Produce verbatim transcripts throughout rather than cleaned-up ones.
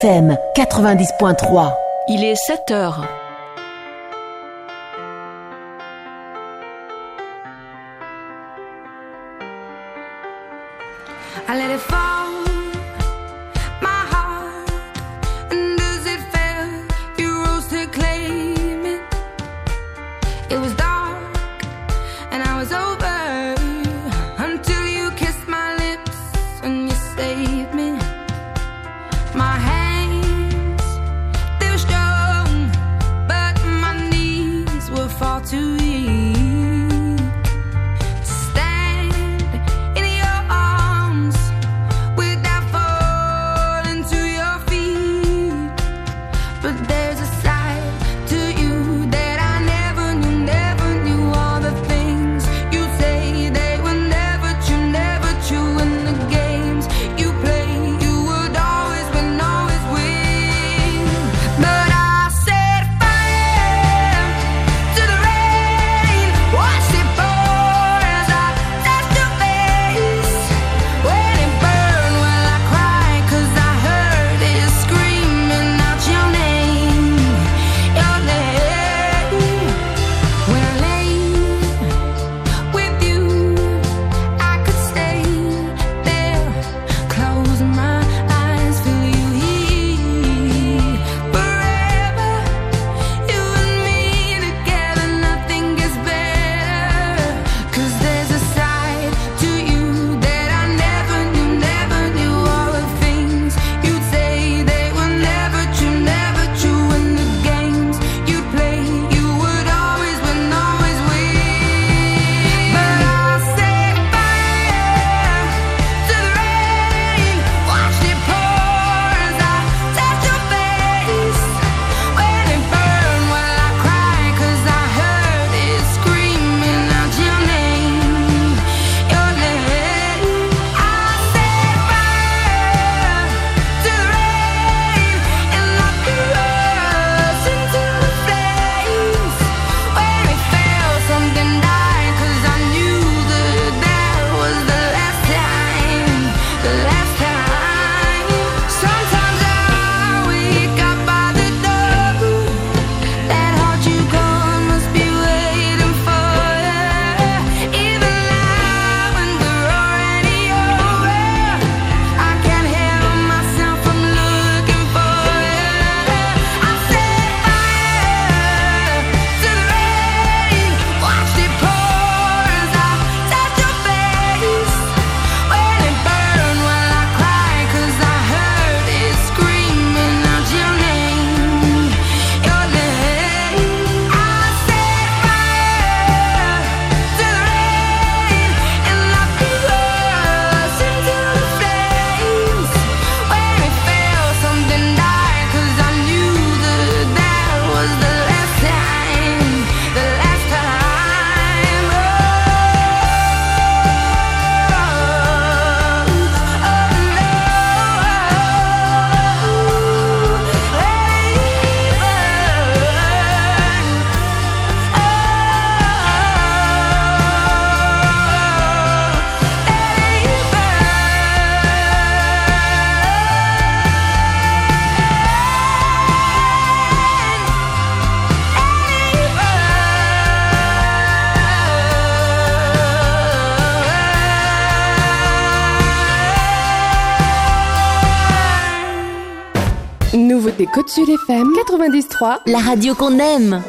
M quatre-vingt-dix point trois. Il est sept heures. I let it fall, my heart, and as it fell, you rose to claim it. It was dark, and I was over, until you kissed my lips, and you saved me. My hands, they were strong, but my knees were far too weak. Nouveauté Côte Sud F M quatre-vingt-dix trois, la radio qu'on aime.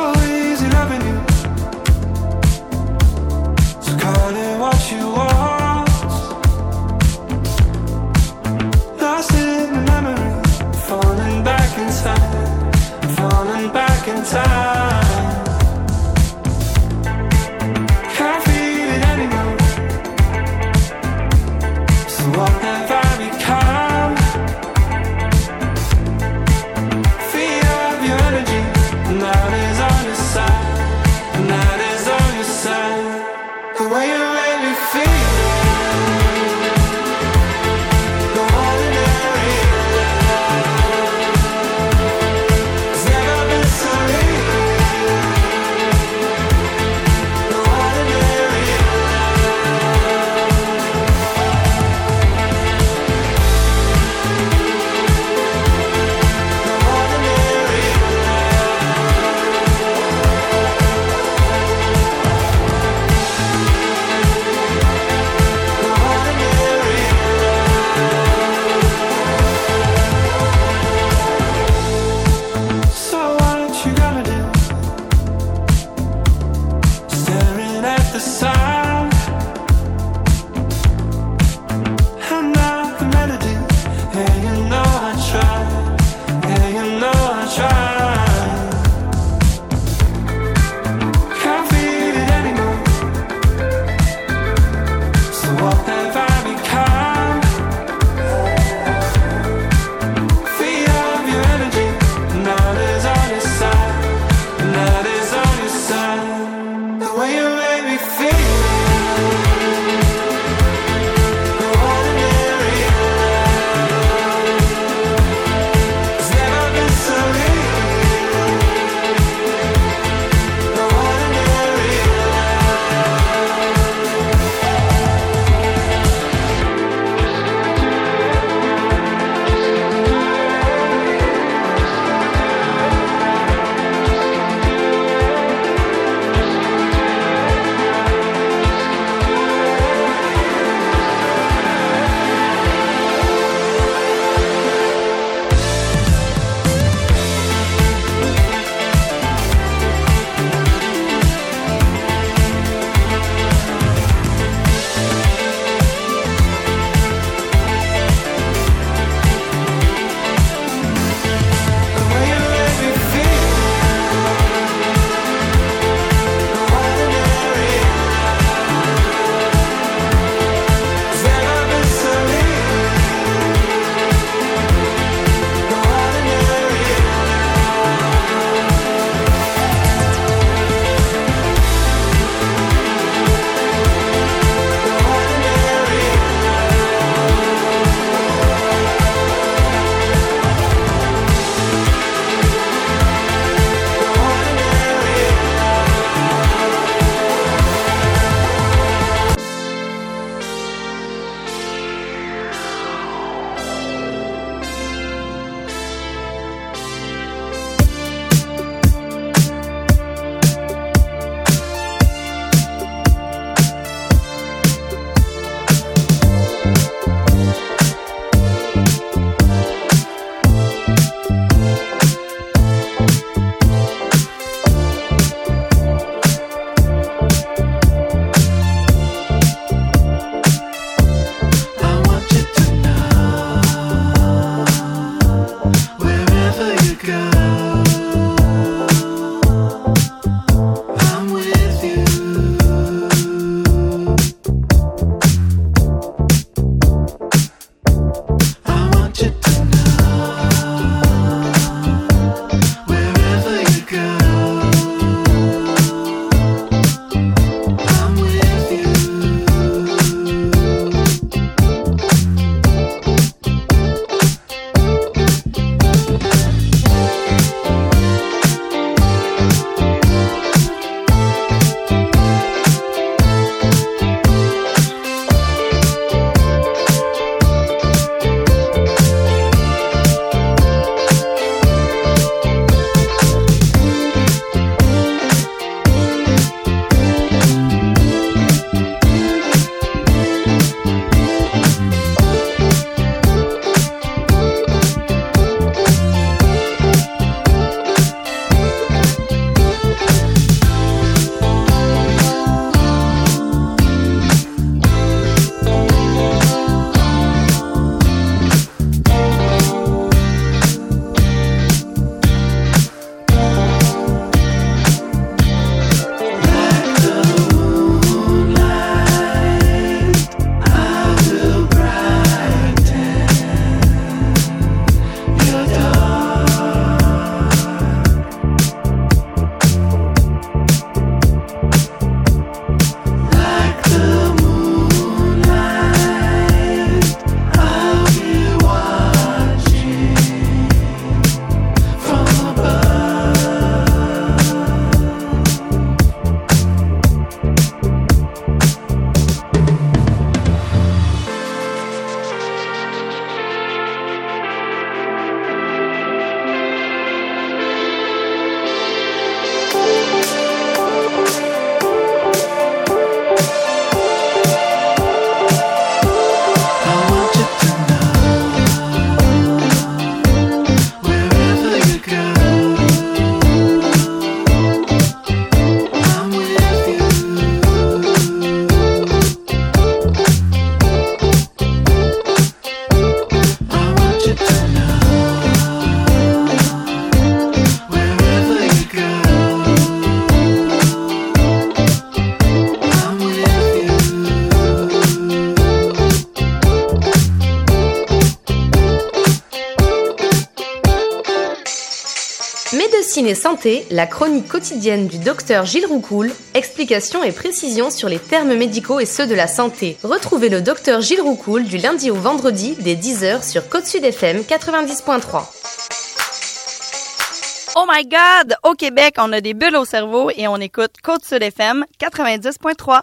What you are way you make me feel. Ciné Santé, la chronique quotidienne du docteur Gilles Roucoule, explications et précisions sur les termes médicaux et ceux de la santé. Retrouvez le docteur Gilles Roucoule du lundi au vendredi dès dix heures sur Côte Sud F M quatre-vingt-dix point trois. Oh my God! Au Québec, on a des bulles au cerveau et on écoute Côte Sud F M quatre-vingt-dix point trois.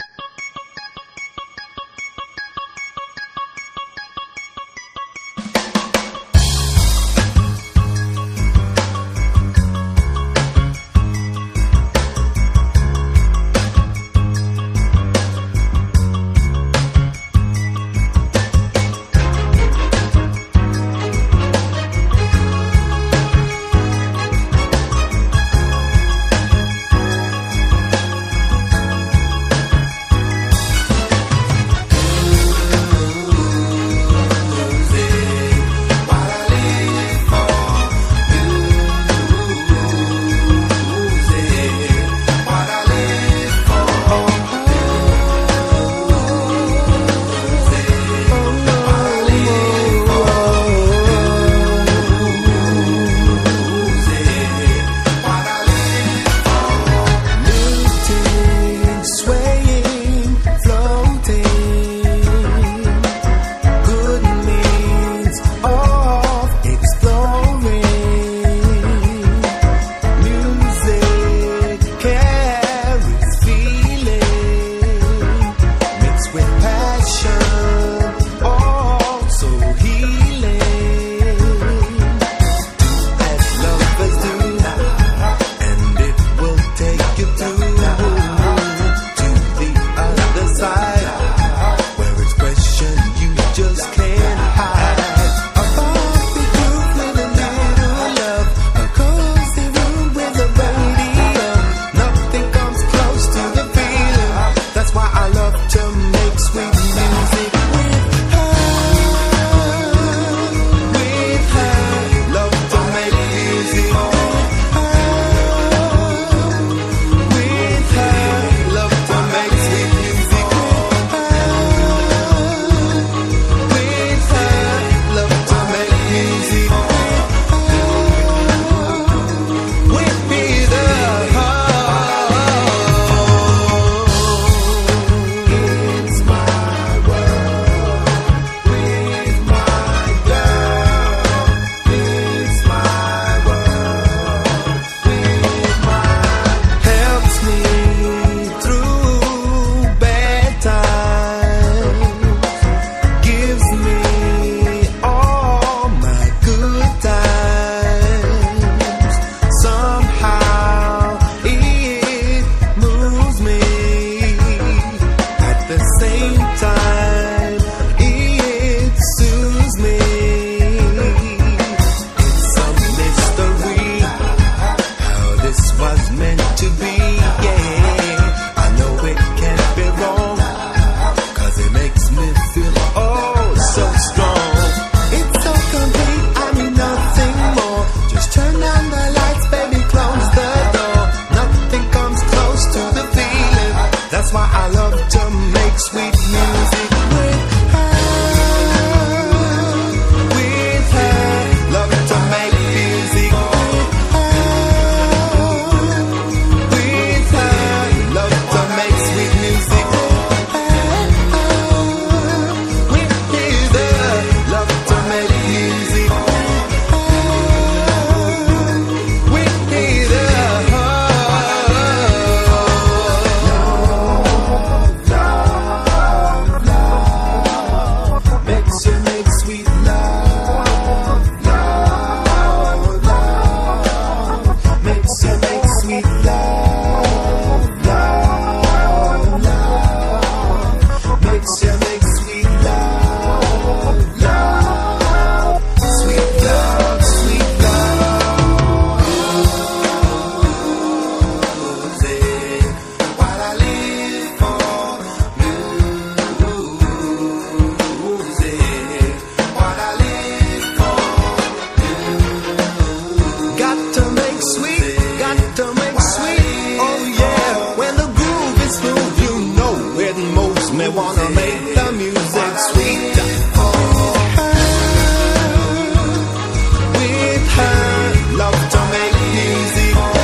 With her, love to make music.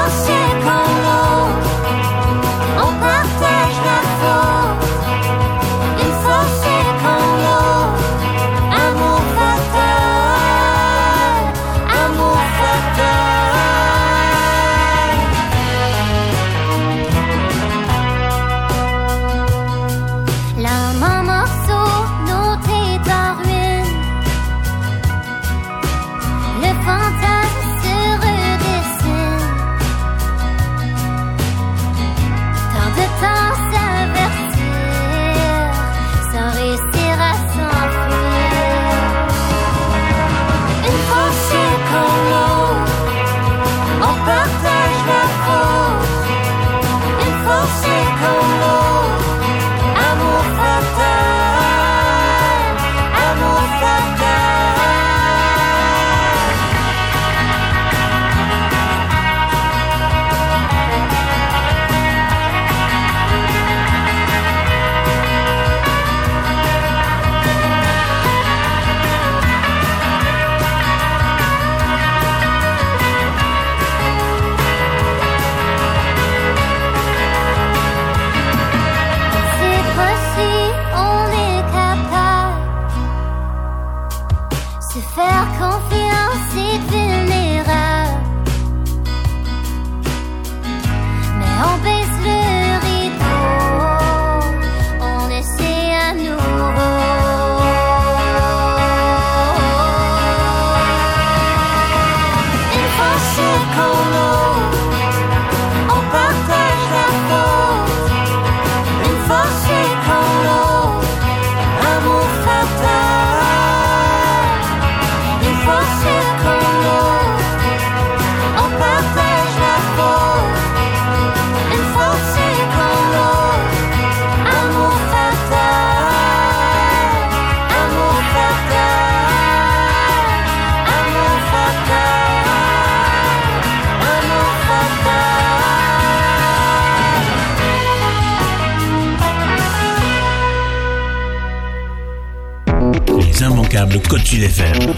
immanquables Côte-Sud F M.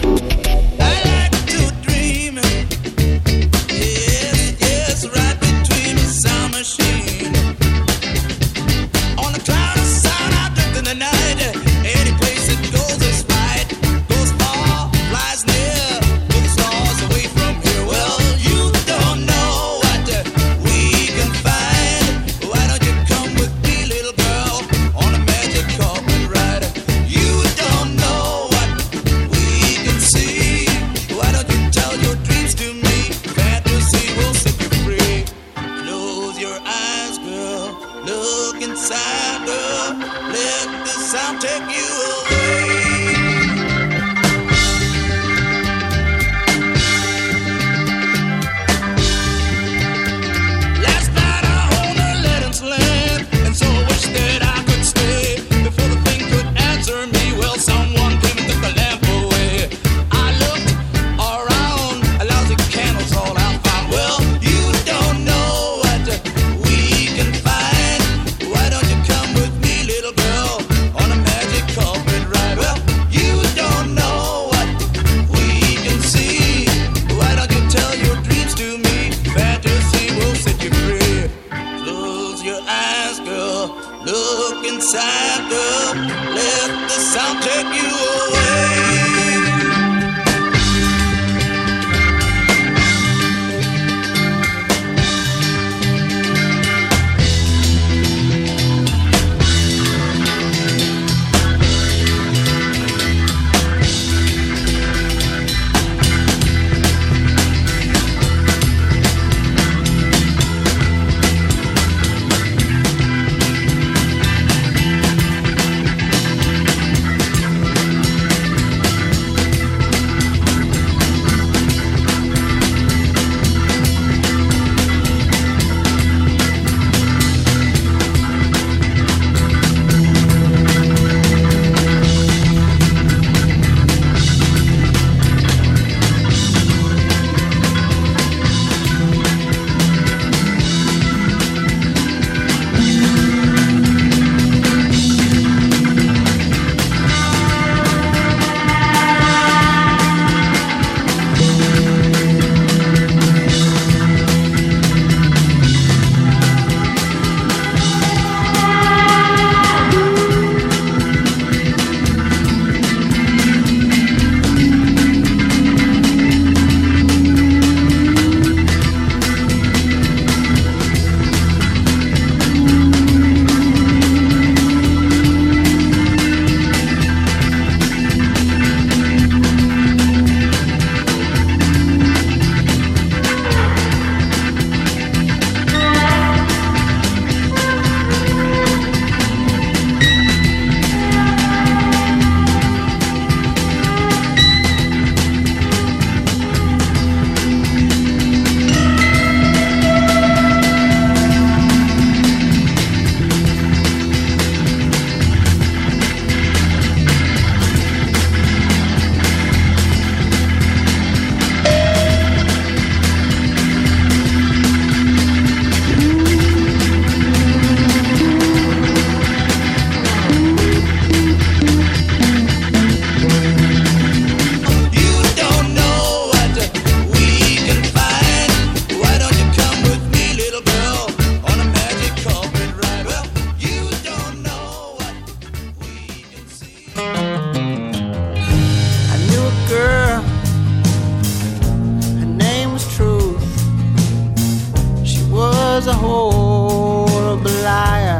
horrible liar.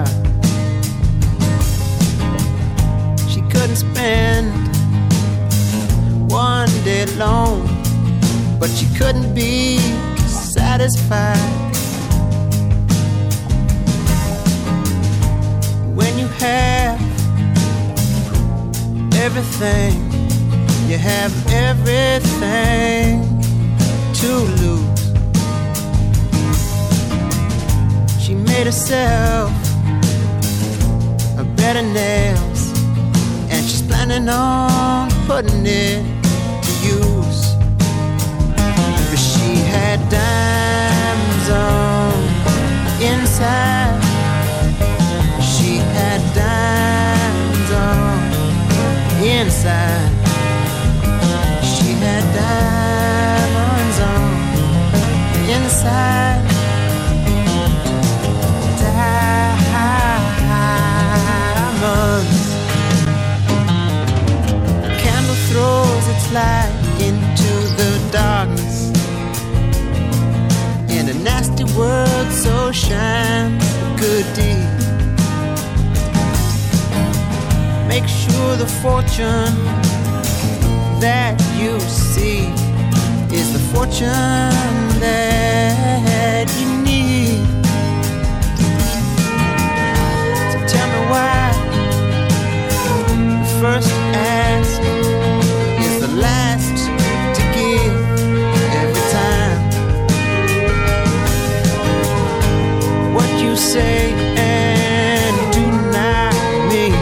She couldn't spend one day alone, but she couldn't be satisfied. When you have everything, you have everything to lose. She made herself a bed of nails, and she's planning on putting it to use. But she had diamonds on inside. She had diamonds on inside. She had diamonds on inside. Diamonds. A candle throws its light into the darkness, and a nasty word so shines a good deed. Make sure the fortune that you see is the fortune that you need. So tell me why the first to ask is the last to give every time. What you say and do not mean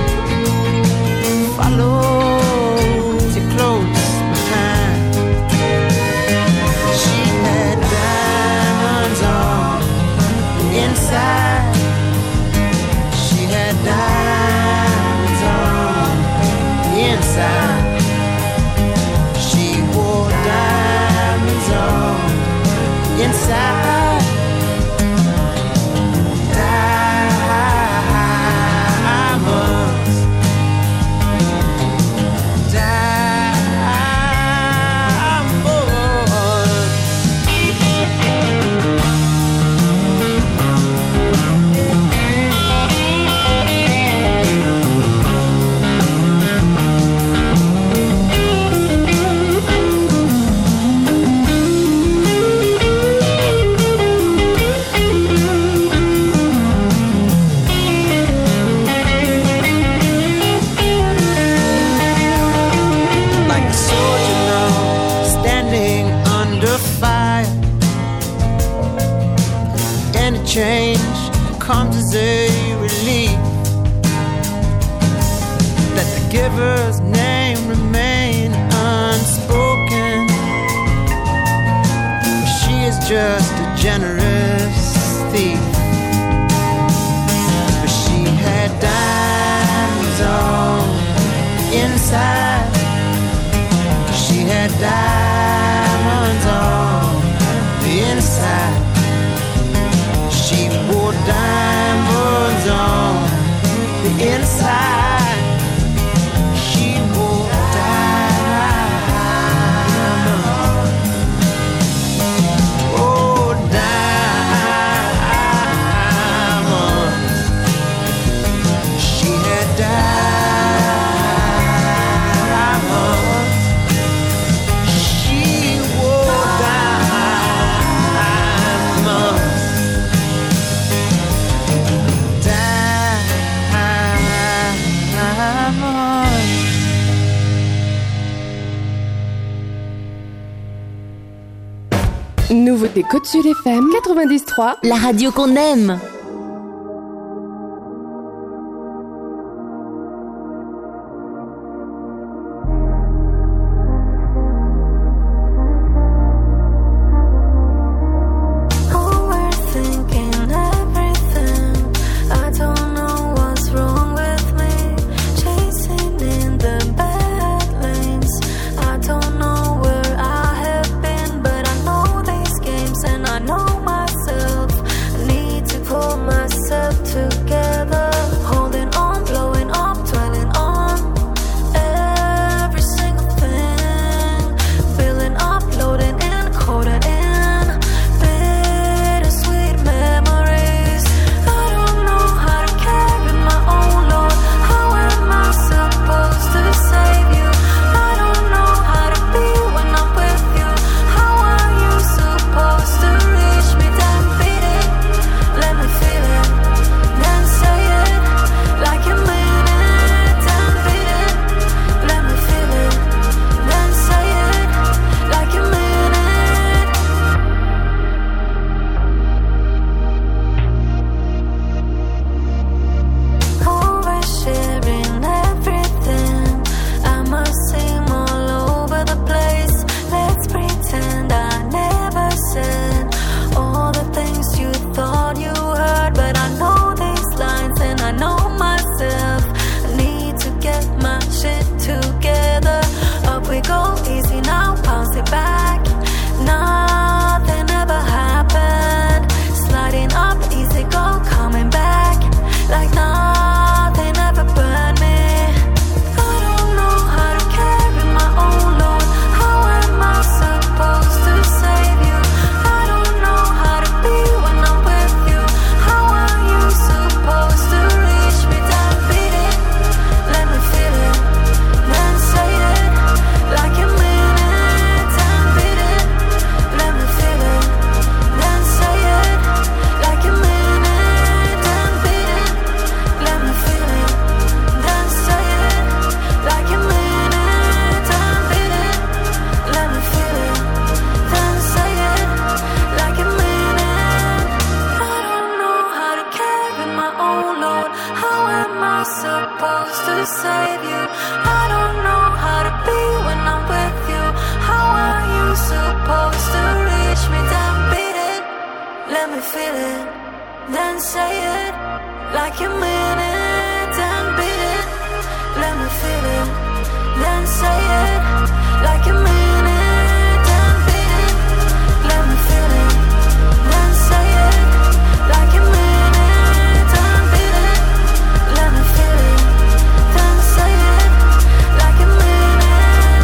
follows you close behind. She had diamonds on inside. She had diamonds on inside. She wore diamonds on inside. Diamonds. Like a soldier now, standing under fire. Any change comes as a relief. Let the giver's name remain unspoken. She is just a generous thief. But she had diamonds on inside. She had diamonds on the inside. She wore diamonds on the inside. She wore diamonds. Oh, diamonds. She had diamonds. She wore diamonds. Nouveauté Côte Sud F M quatre-vingt-dix trois. La radio qu'on aime. Overthinking everything. I don't know what's wrong with me. Chasing in the bad lanes. I don't know where I have been, but I know these games and I know myself. I need to call me feel it, then say it like you mean it and beat it. Let me feel it, then say it like you mean it and beat it. Let me feel it, then say it like you mean it and beat it. Let me feel it, then say it like you mean it.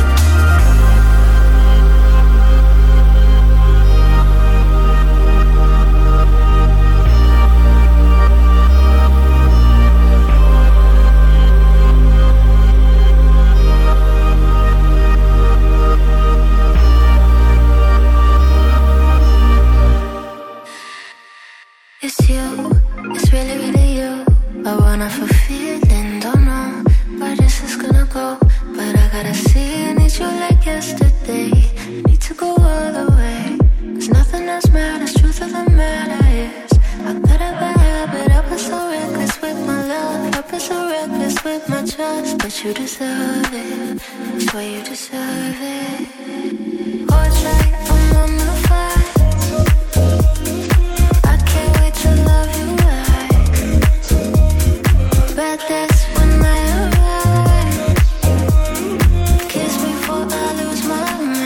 It's you, it's really, really you. I wanna fulfill and don't know where this is gonna go. But I gotta see, I need you like yesterday. Need to go all the way, cause nothing else matters, truth of the matter is I got a bad habit, I was so reckless with my love, I was so reckless with my trust. But you deserve it, swear you deserve it. Hold tight, I'm on the fire. But that's when I arrive. Kiss me before I lose my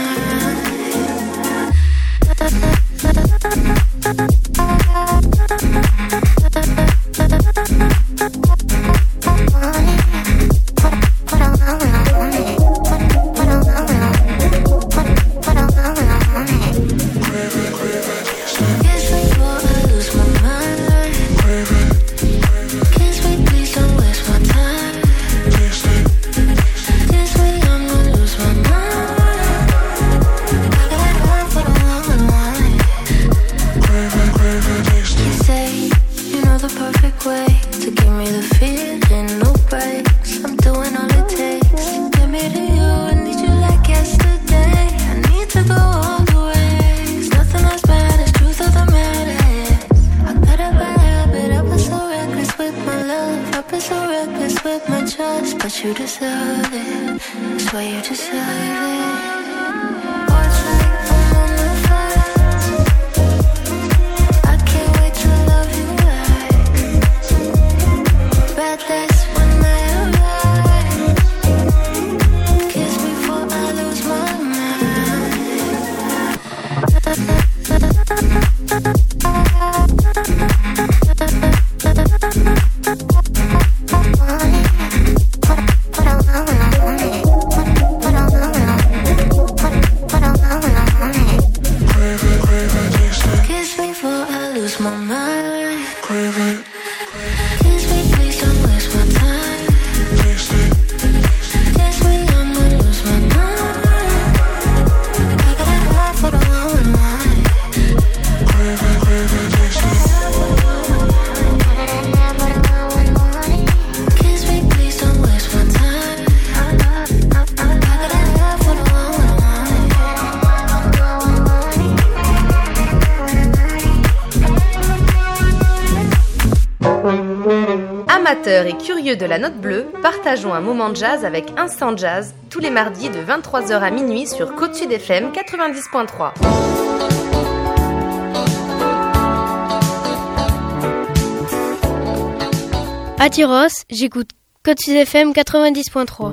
Amateurs et curieux de la note bleue, partageons un moment de jazz avec Instant Jazz tous les mardis de vingt-trois heures à minuit sur Côte-Sud F M quatre-vingt-dix point trois. À Tyros, j'écoute Côte-Sud F M quatre-vingt-dix point trois.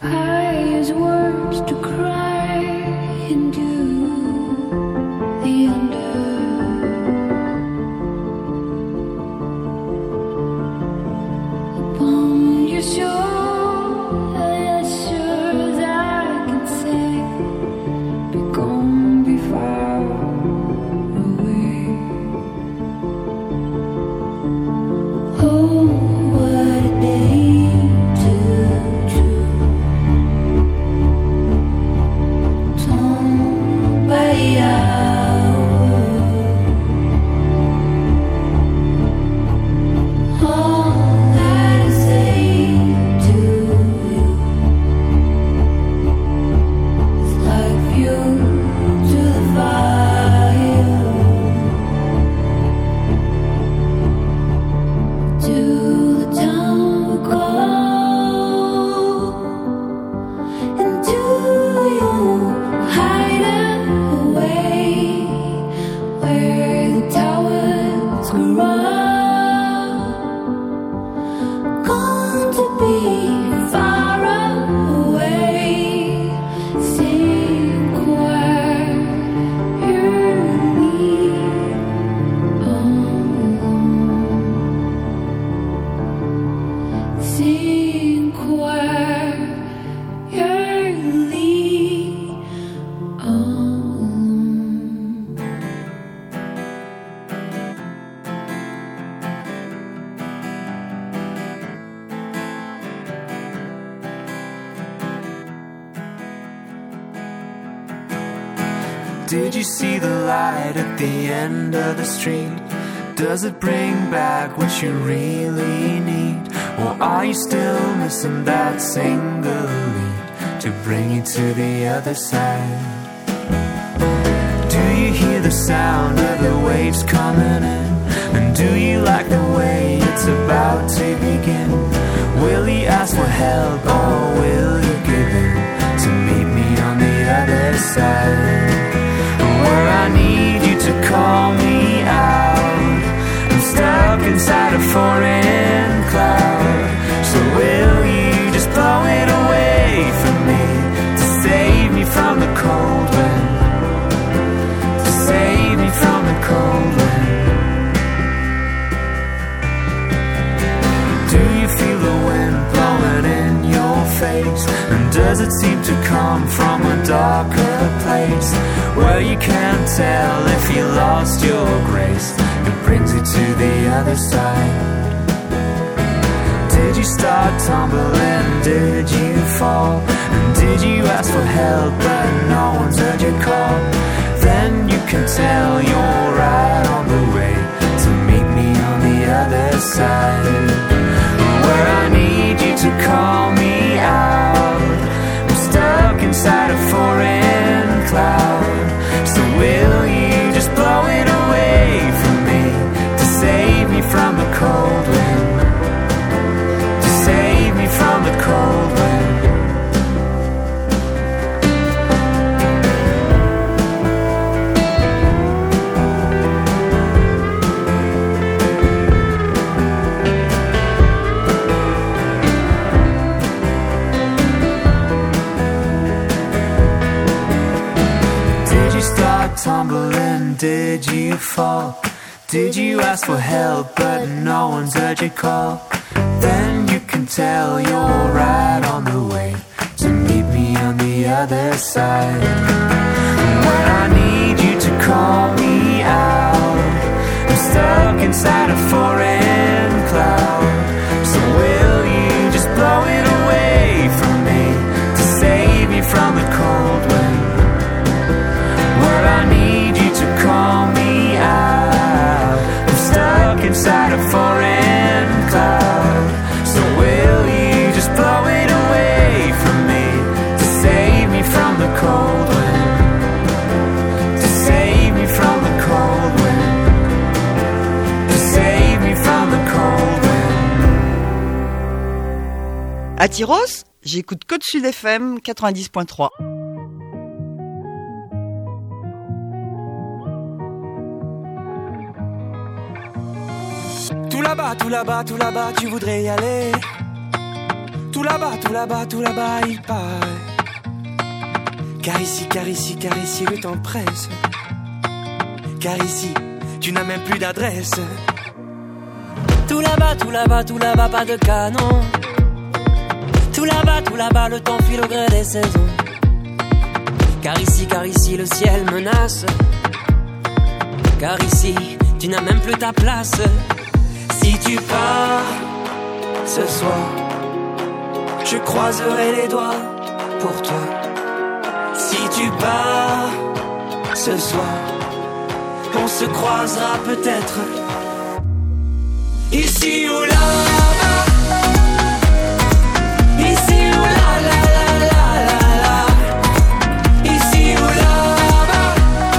pious words to cry into the under. Upon your shore, as sure as I can say, be gone, be far away. Oh, what a day to choose. Torn by the hour. All that I say to you is like fuel to the fire. To the town we call, and to your hideaway, where the towers grow up, gone to be far away. Sing quietly alone. Sing quietly alone. Did you see the light at the end of the street? Does it bring back what you really need? Or are you still missing that single lead to bring you to the other side? Do you hear the sound of the waves coming in? And do you like the way it's about to begin? Will you ask for help or will you give in to meet me on the other side? Where I need you to call me out, I'm stuck inside a foreign cloud. So will you just blow it away from me, to save me from the cold wind, to save me from the cold wind? Do you feel the wind blowing in your face? And does it seem to come from a darker place, where you can't tell if you lost your grace? It brings you to the other side. Did you start tumbling? Did you fall? And did you ask for help but no one's heard your call? Then you can tell you're right on the way to meet me on the other side, where I need you to call me out. I'm stuck inside a foreign cloud. So will you just blow it away from me, to save me from the cold wind, to save me from the cold wind? Tumbling, did you fall? Did you ask for help but no one's heard your call? Then you can tell you're right on the way to meet me on the other side, when I need you to call me out. I'm stuck inside a foreign cloud. So will you just blow it away from me, to save me from the cold wind, where I need you to call me out. I'm stuck inside a foreign cloud. So will you just blow it away from me, to save me from the cold wind, to save me from the cold wind, to save me from the cold wind. À Tyros, j'écoute Côte Sud F M quatre-vingt-dix point trois. Tout là-bas, tout là-bas, tout là-bas, tu voudrais y aller. Tout là-bas, tout là-bas, tout là-bas, il paraît. Car ici, car ici, car ici, le temps presse. Car ici, tu n'as même plus d'adresse. Tout là-bas, tout là-bas, tout là-bas, pas de canon. Tout là-bas, tout là-bas, le temps file au gré des saisons. Car ici, car ici, le ciel menace. Car ici, tu n'as même plus ta place. Si tu pars ce soir, je croiserai les doigts pour toi. Si tu pars ce soir, on se croisera peut-être ici ou là-bas. Ici ou là, là, là, là, là, là. Ici ou là-bas.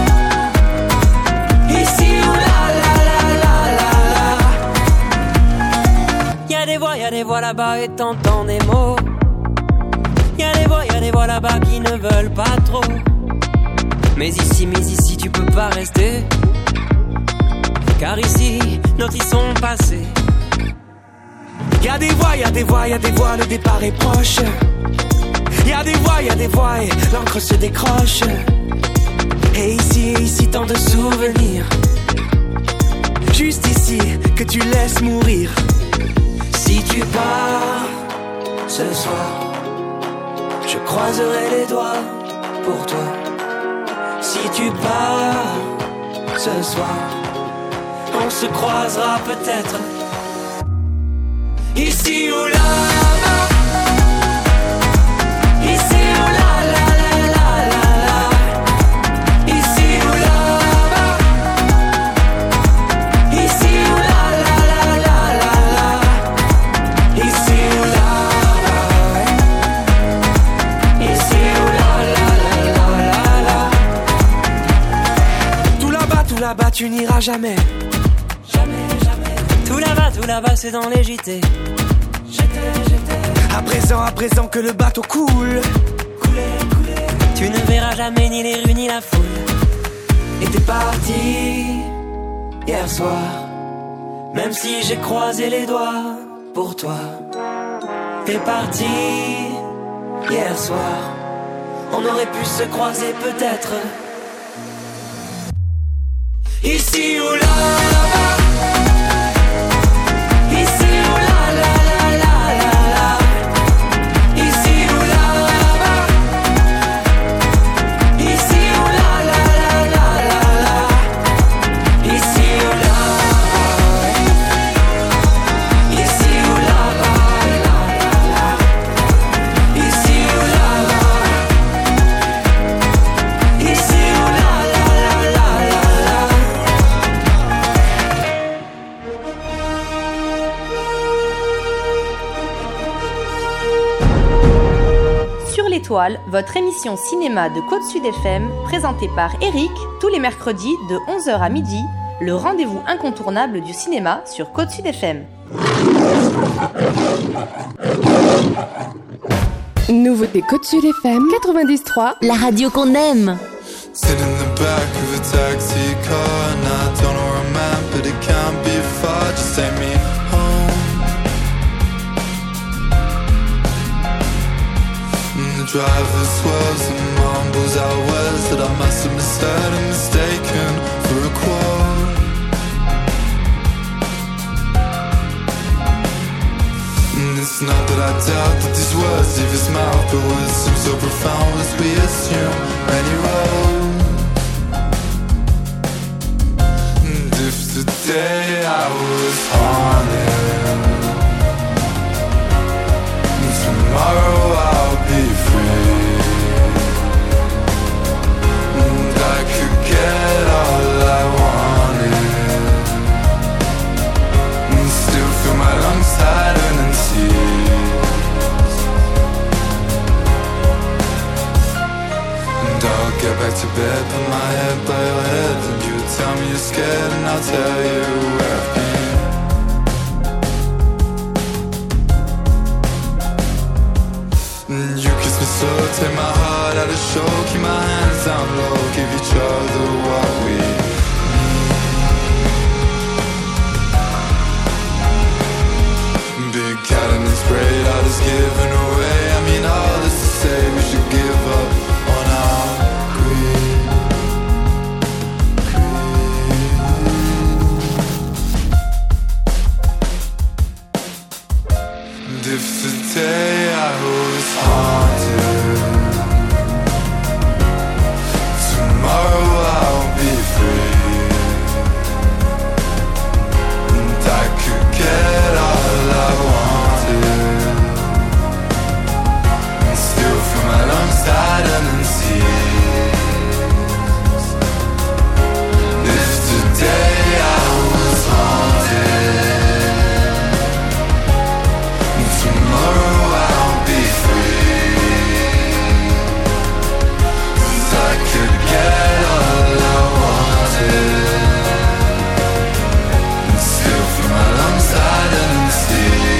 Ici ou là, là, là, là, là, là. Y'a des voix, y'a des voix là-bas et t'entends des mots. Y'a des voix, y'a des voix là-bas qui ne veulent pas trop. Mais ici, mais ici, tu peux pas rester. Car ici, nos temps sont passés. Y'a des voix, y'a des voix, y'a des voix, le départ est proche. Y'a des voix, y'a des voix et l'encre se décroche. Et ici, et ici, tant de souvenirs. Juste ici, que tu laisses mourir. Si tu pars ce soir, je croiserai les doigts pour toi. Si tu pars ce soir, on se croisera peut-être ici ou là-bas. Ici ou là, là, là, là, là, là. Ici ou là-bas. Ici ou là, là, là, là, là, là. Ici ou là-bas. Ici ou là, là, là, là, là, là. Tout là-bas, tout là-bas, tu n'iras jamais. Tout là-bas, tout là-bas, c'est dans les J T. À présent, à présent que le bateau coule, tu ne verras jamais ni les rues ni la foule. Et t'es parti hier soir, même si j'ai croisé les doigts pour toi. T'es parti hier soir, on aurait pu se croiser peut-être ici ou là-bas. Votre émission cinéma de Côte-Sud F M, présentée par Eric, tous les mercredis de onze heures à midi, le rendez-vous incontournable du cinéma sur Côte-Sud F M. Nouveauté Côte-Sud F M quatre-vingt-dix trois, la radio qu'on aime. Sit in the back of a taxi car and I don't know where I'm at, but it can't be far, just take me home. The driver swirls and mumbles out words that I must have misheard and mistaken for a quote. And it's not that I doubt that these words leave his mouth, but words seem so profound as we assume any road. And if today I was haunted, tomorrow I'll be free, and I could get all I wanted, and still feel my lungs tighten and tears. And I'll get back to bed, put my head by your head, and you tell me you're scared, and I'll tell you where I've been. You kiss me slow, take my heart out of show, keep my hands down low, give each other what we need. Big cat and it's great, I was given away. I mean, all this to say we should give up on our greed. And if today I was haunted, tomorrow I'll be free, and I could get all I wanted, and still feel my lungs tighten and seize. If today I was haunted, tomorrow I'll be free, and I could get all I wanted, and still feel my lungs tighten and seize.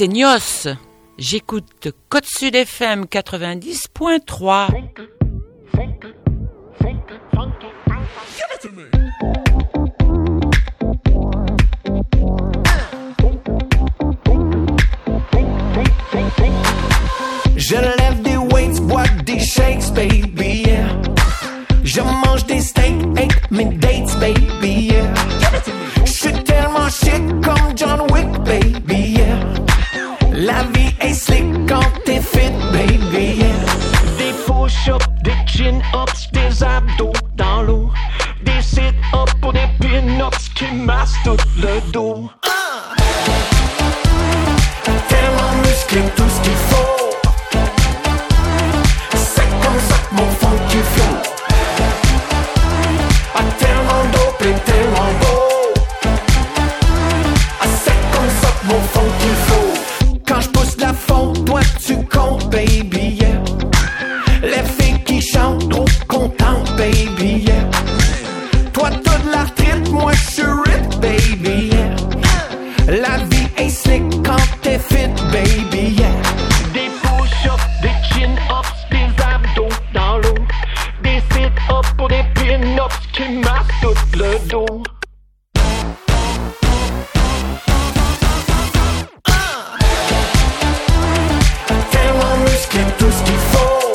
c'est Nios. J'écoute Côte Sud F M quatre-vingt-dix point trois. Je lève des weights, bois des shakes, baby, yeah. Je mange des steaks avec mes dates, baby, yeah. Je suis tellement chic comme John Wick, baby, yeah. La vie est slick quand t'es fit, baby, yeah. Des push-ups, des chin-ups, des abdos dans l'eau. Des sit-ups pour des pin-ups qui massent tout le dos. Tellement musclé, tout ce qu'il faut. Mon funky flow. Ah, tellement dope et tellement beau. Ah, c'est comme ça que mon funky flow. Quand je pousse la fonte, toi tu comptes, baby, yeah. Les filles qui chantent, trop contentes, baby, yeah. Toi t'as de l'arthrite, moi je suis rip, baby, yeah. La vie est slick quand t'es fit, baby, yeah. Des push-ups, des chin-ups, des abdos dans l'eau. Des sit-ups pour des pin-ups qui massent tout le dos. Tellement musclé, tout ce qu'il faut.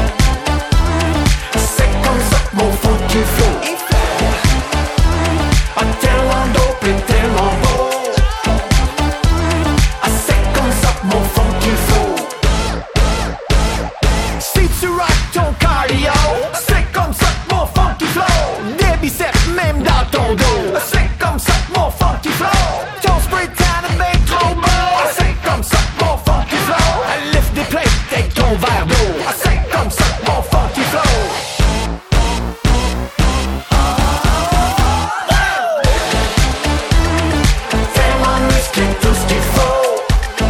C'est comme ça que mon funky flow. Ah, tellement dope et tellement beau. Ah, c'est comme ça que mon funky flow. Si tu rock ton cardio, c'est comme ça que mon funky flow. Des biceps même dans ton dos, c'est comme ça que mon funky flow. Ton spray tan avec trop beau, c'est comme ça que mon funky flow. Lift des plates avec ton verre d'eau, c'est comme ça que mon funky flow. Tellement musclé, tout ce qu'il faut.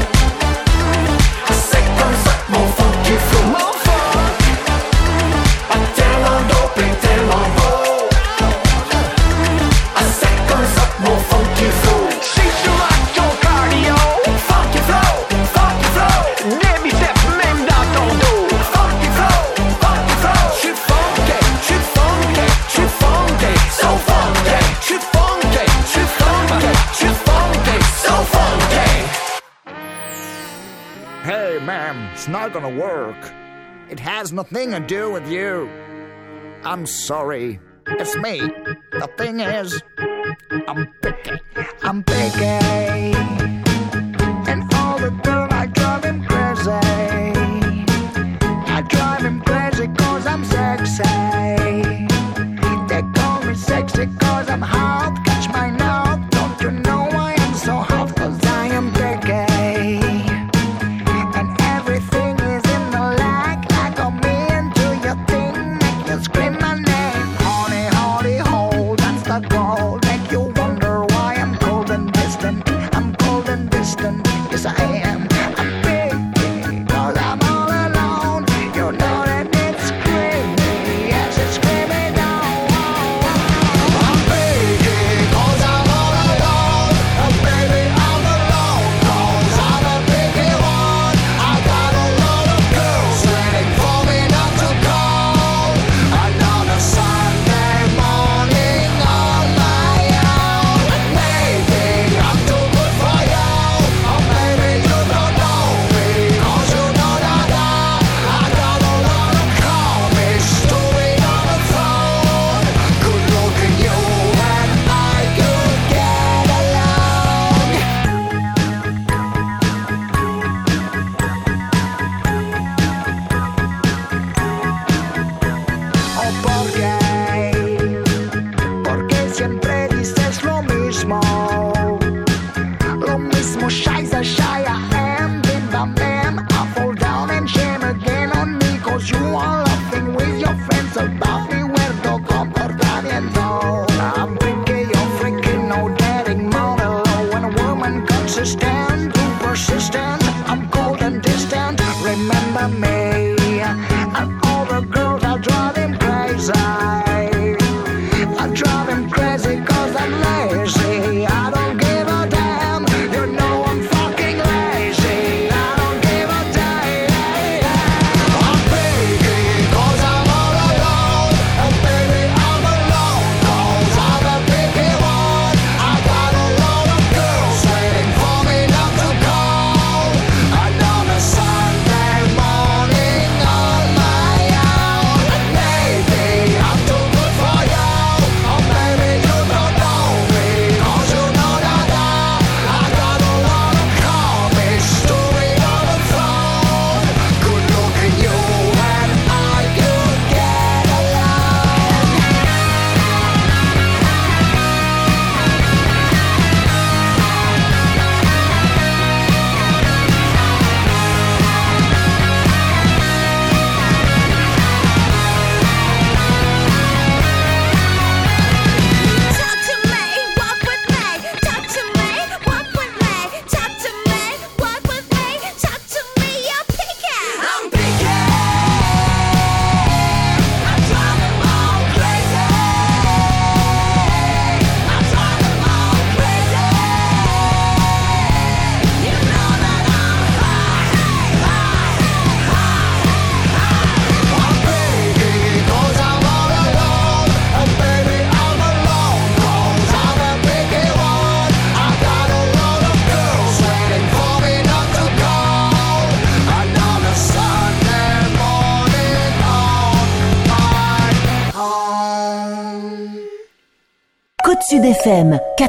C'est comme ça que mon funky flow. Mon funk, ah, tellement dope et tellement beau. Ah, c'est comme ça que mon funky flow. Si tu rock ton cardio, funky flow, funky flow. Des biceps même dans ton dos, funky flow, funky flow. J'suis funky, j'suis funky, j'suis funky, so funky. J'suis funky, j'suis funky, j'suis funky, so funky. Hey, ma'am, it's not gonna work. It has nothing to do with you. I'm sorry. It's me. The thing is, I'm picky. I'm picky. And all the time I drive him crazy. I drive him crazy cause I'm sexy. They call me sexy cause I'm hot. Catch my nose. Don't you know I am so hot cause I am picky. And everything is in the lag. I come into your thing, make you scream my name. Honey, honey, hold, that's the goal. Make you wonder why I'm cold and distant. I'm cold and distant, yes I am. I'm picky, cause I'm all alone. You know that it's crazy, yes it's Côte Sud F M